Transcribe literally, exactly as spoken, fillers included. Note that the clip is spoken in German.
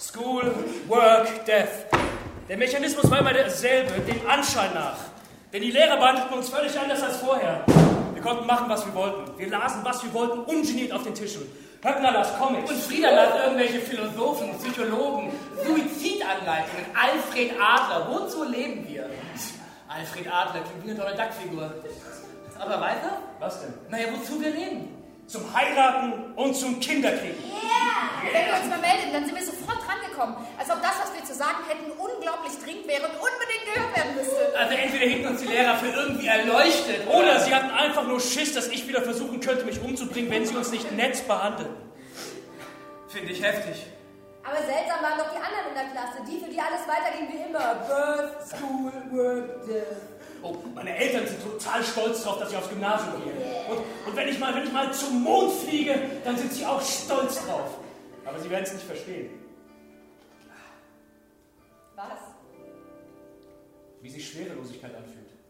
School, Work, Death. Der Mechanismus war immer derselbe, dem Anschein nach. Denn die Lehrer behandelten uns völlig anders als vorher. Wir konnten machen, was wir wollten. Wir lasen, was wir wollten, ungeniert auf den Tischen. Höppner las Comics. Und Frieda las irgendwelche Philosophen, Psychologen, Suizidanleitungen, Alfred Adler. Wozu leben wir? Alfred Adler klingt wie eine tolle Duckfigur. Aber weiter? Was denn? Naja, wozu wir leben? Zum Heiraten und zum Kinderkriegen. Yeah. Yeah. Wenn wir uns mal melden, dann sind wir sofort drangekommen. Als ob das, was wir zu sagen hätten, unglaublich dringend wäre und unbedingt gehört werden müsste. Also entweder hielten uns die Lehrer für irgendwie erleuchtet. Oder sie hatten einfach nur Schiss, dass ich wieder versuchen könnte, mich umzubringen, wenn sie uns nicht nett behandelten. Finde ich heftig. Aber seltsam waren doch die anderen in der Klasse. Die, für die alles weiterging wie immer. Birth, School, Work, Death. Oh, meine Eltern sind total stolz darauf, dass ich aufs Gymnasium gehe. Und, und wenn, ich mal, wenn ich mal zum Mond fliege, dann sind sie auch stolz drauf. Aber sie werden es nicht verstehen. Was? Wie sich Schwerelosigkeit anfühlt.